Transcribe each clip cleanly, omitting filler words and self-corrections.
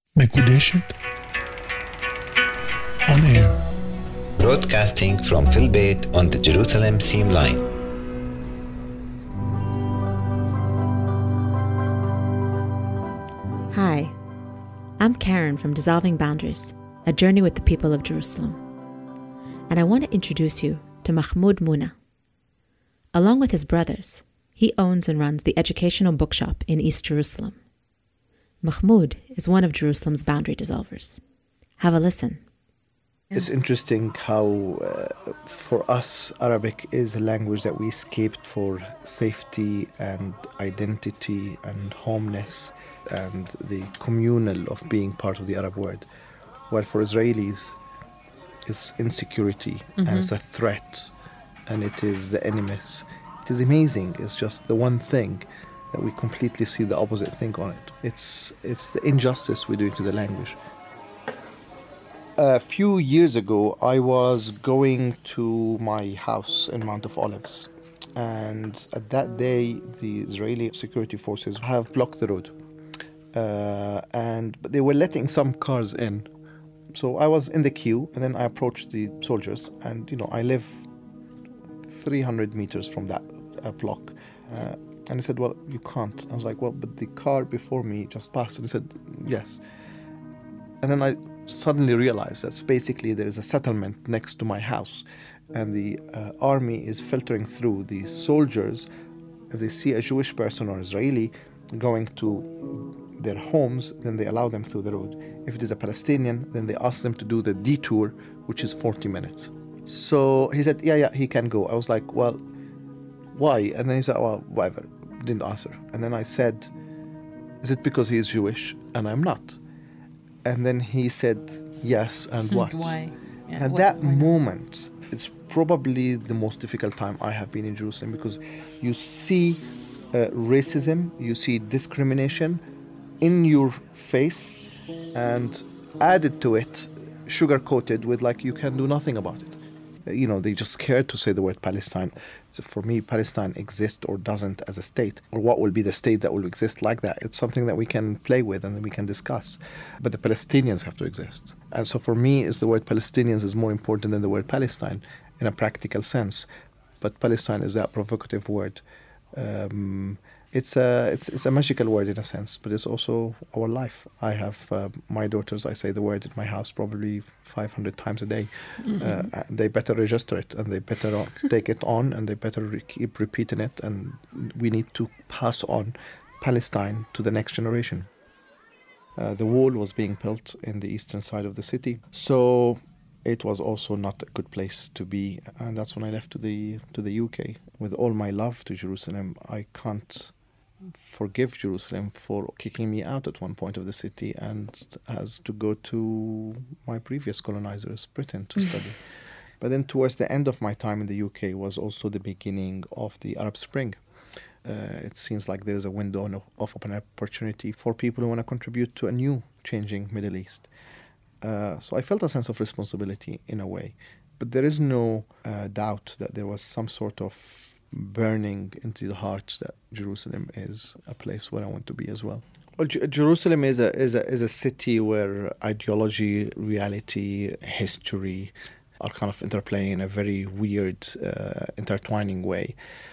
מקודשת on air. Broadcasting from Filbert on the Jerusalem Seam Line. Hi, I'm Karen from Dissolving Boundaries, a journey with the people of Jerusalem. And I want to introduce you to Mahmoud Muna. Along with his brothers, he owns and runs the educational bookshop in East Jerusalem. Mahmoud is one of Jerusalem's boundary dissolvers. Have a listen. It's interesting how, for us, Arabic is a language that we escaped for safety and identity and homeness and the communal of being part of the Arab world. While for Israelis, it's insecurity and it's a threat and it is the enemies. It is amazing. It's just the one thing that we completely see the opposite thing on it. It's the injustice we do to the language. A few years ago, I was going to my house in Mount of Olives. And at that day, the Israeli security forces have blocked the road. But they were letting some cars in. So I was in the queue, and then I approached the soldiers. And, I live 300 meters from that block. And he said, well, you can't. I was like, well, but the car before me just passed. And he said, yes. And then I suddenly realized that basically there is a settlement next to my house. And the army is filtering through the soldiers. If they see a Jewish person or Israeli going to their homes, then they allow them through the road. If it is a Palestinian, then they ask them to do the detour, which is 40 minutes. So he said, yeah, he can go. I was like, well, why? And then he said, well, whatever. Didn't answer. And then I said, is it because he is Jewish and I'm not? And then he said, yes, and what? Why? Yeah, At that moment, it's probably the most difficult time I have been in Jerusalem, because you see racism, you see discrimination in your face, and added to it, sugar-coated with like you can do nothing about it. They just scared to say the word Palestine. So for me, Palestine exists or doesn't as a state, or what will be the state that will exist like that. It's something that we can play with and that we can discuss. But the Palestinians have to exist. And so for me, the word Palestinians is more important than the word Palestine in a practical sense. But Palestine is that provocative word. It's a magical word in a sense, but it's also our life. I have my daughters, I say the word in my house probably 500 times a day. They better register it, and they better take it on, and they better keep repeating it, and we need to pass on Palestine to the next generation. The wall was being built in the eastern side of the city, so it was also not a good place to be, and that's when I left to the UK. With all my love to Jerusalem, I can't forgive Jerusalem for kicking me out at one point of the city and has to go to my previous colonizers, Britain, to study. But then towards the end of my time in the UK was also the beginning of the Arab Spring. It seems like there is a window of open opportunity for people who want to contribute to a new changing Middle East. So I felt a sense of responsibility in a way. But there is no doubt that there was some sort of burning into the hearts that Jerusalem is a place where I want to be as well. Well, Jerusalem is a city where ideology, reality, history are kind of interplaying in a very weird, intertwining way.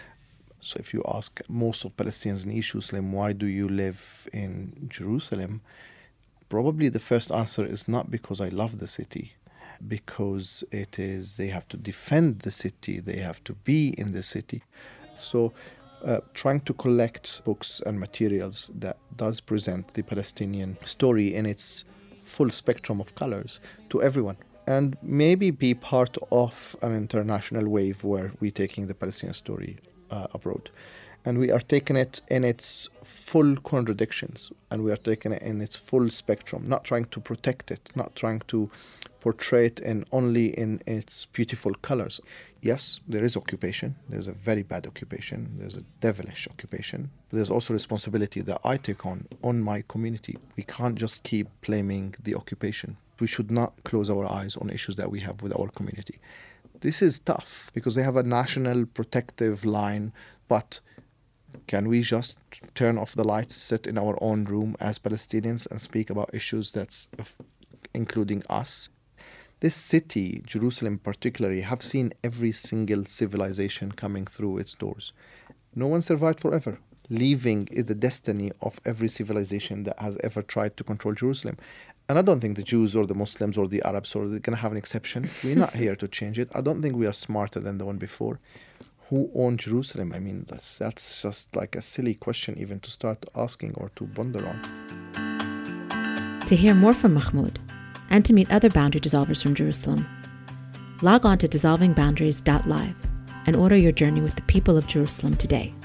So if you ask most of Palestinians in East Jerusalem, why do you live in Jerusalem? Probably the first answer is not because I love the city, because they have to defend the city, they have to be in the city. So trying to collect books and materials that does present the Palestinian story in its full spectrum of colors to everyone, and maybe be part of an international wave where we're taking the Palestinian story abroad. And we are taking it in its full contradictions, and we are taking it in its full spectrum, not trying to protect it, not trying to portray it only in its beautiful colors. Yes, there is occupation. There's a very bad occupation. There's a devilish occupation. But there's also responsibility that I take on my community. We can't just keep blaming the occupation. We should not close our eyes on issues that we have with our community. This is tough because they have a national protective line, but Can we just turn off the lights, sit in our own room as Palestinians and speak about issues that's including us? This city, Jerusalem particularly, have seen every single civilization coming through its doors. No one survived forever. Leaving is the destiny of every civilization that has ever tried to control Jerusalem. And I don't think the Jews or the Muslims or the Arabs are going to have an exception. We're not here to change it. I don't think we are smarter than the one before. Who owned Jerusalem? I mean, that's just like a silly question even to start asking or to ponder on. To hear more from Mahmoud and to meet other boundary dissolvers from Jerusalem, log on to dissolvingboundaries.live and order your journey with the people of Jerusalem today.